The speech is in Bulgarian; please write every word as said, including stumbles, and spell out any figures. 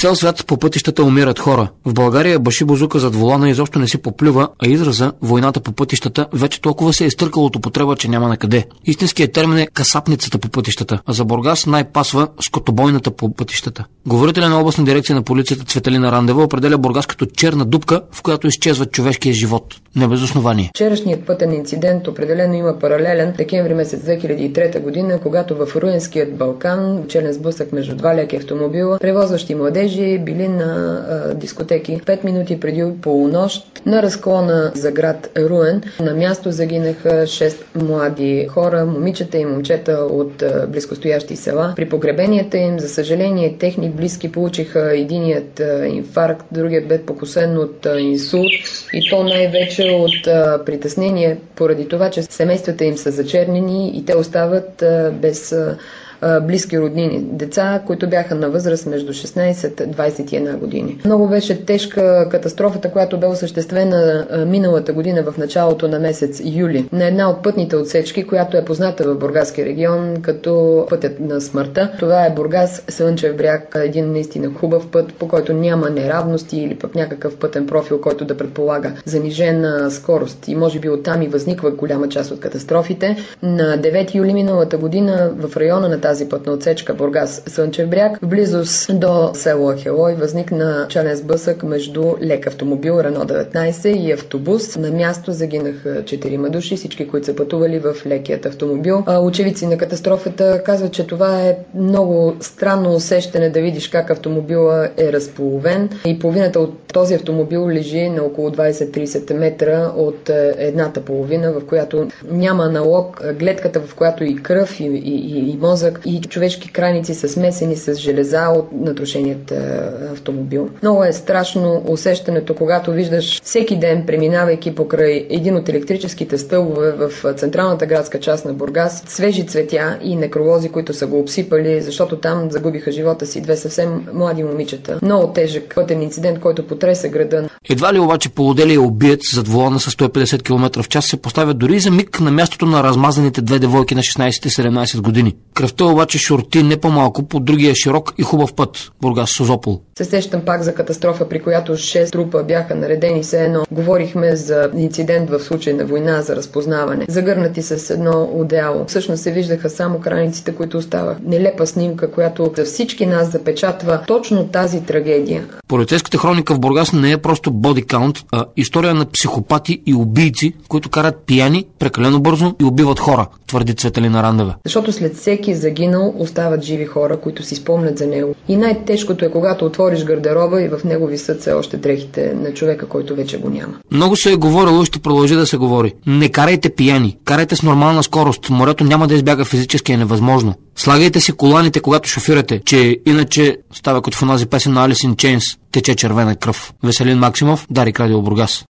цял свят по пътищата умират хора. В България баши бозука зад волана изобщо не си поплюва, а израза войната по пътищата вече толкова се е изтъркал от употреба, че няма на къде. Истинският термин е касапницата по пътищата, а за Бургас най-пасва скотобойната по пътищата. Говорителя на областна дирекция на полицията Цветелина Рандева определя Бургас като черна дупка, в която изчезва човешкия живот. Не без основание. Вчерашният пътен инцидент определено има паралелен декември месец две хиляди и трета година, когато в Руенският Балкан челен сблъсък между два леки автомобила, превозващи младежи, били на а, дискотеки. Пет минути преди полунощ на разклона за град Руен на място загинаха шест млади хора, момичета и момчета от а, близкостоящи села. При погребенията им, за съжаление, техни близки получиха единият а, инфаркт, другият бе покосен от а, инсулт и то най-вече от а, притеснение поради това, че семействата им са зачернени и те остават а, без а, близки роднини. Деца, които бяха на възраст между шестнайсет и двайсет и една години. Много беше тежка катастрофата, която бе осъществена миналата година в началото на месец юли на една от пътните отсечки, която е позната в Бургаски регион като пътят на смъртта. Това е Бургас Слънчев бряг, един наистина хубав път, по който няма неравности или пък някакъв пътен профил, който да предполага занижена скорост. И може би оттам и възниква голяма част от катастрофите. На девети юли миналата година в района на тази пътна отсечка Бургас Слънчев бряг, в близост до село Ахелой, възникна челен сблъсък между лек автомобил Рено деветнайсет и автобус. На място загинаха четирима души, всички, които са пътували в лекият автомобил. Очевидци на катастрофата казват, че това е много странно усещане да видиш как автомобила е разполовен и половината от този автомобил лежи на около двайсет до трийсет метра от едната половина, в която няма аналог, гледката, в която и кръв, и, и, и мозък, и човешки крайници са смесени с железа от натрушеният автомобил. Много е страшно усещането, когато виждаш всеки ден, преминавайки покрай един от електрическите стълбове в централната градска част на Бургас, свежи цветя и некролози, които са го обсипали, защото там загубиха живота си две съвсем млади момичета. Много тежък пътен инцидент, който потреса града. Едва ли обаче полуделия убиец зад волана с сто и петдесет километра в час се поставя дори за миг на мястото на размазаните две девойки на шестнайсет и седемнайсет години. Кръвта обаче шорти не по-малко по другия широк и хубав път – Бургас-Созопол. Се сещам пак за катастрофа, при която шест трупа бяха наредени все едно. Говорихме за инцидент в случай на война, за разпознаване. Загърнати с едно одеяло. Всъщност се виждаха само краниците, които оставаха. Нелепа снимка, която за всички нас запечатва точно тази трагедия. Полицейската хроника в Бургас не е просто бодикаунт, а история на психопати и убийци, които карат пияни прекалено бързо и убиват хора, твърди Цветелина Рандева. Защото след всеки загинал остават живи хора, които си спомнят за него. И най-тежкото е, когато отвориш гардероба и в него висят все още дрехите на човека, който вече го няма. Много се е говорило и ще продължи да се говори. Не карайте пияни, карайте с нормална скорост. Морето няма да избяга физически, е невъзможно. Слагайте си коланите, когато шофирате, че иначе става като в онази песен на Алис ин Чейнс, тече червена кръв. Веселин Максимов, Дарик, Радио Бургас.